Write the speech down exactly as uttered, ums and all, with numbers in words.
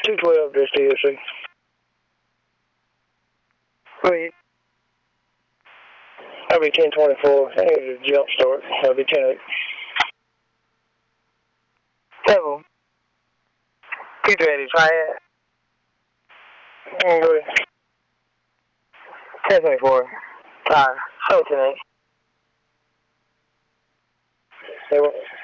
two twelve, just T S C. Wait. That'll be ten twenty-four. I think it's a jump start. That'll be ten eight. Seven. He's ready. Try it. Mm, go ahead. ten twenty-four. Tire. seventeen eight. Say what?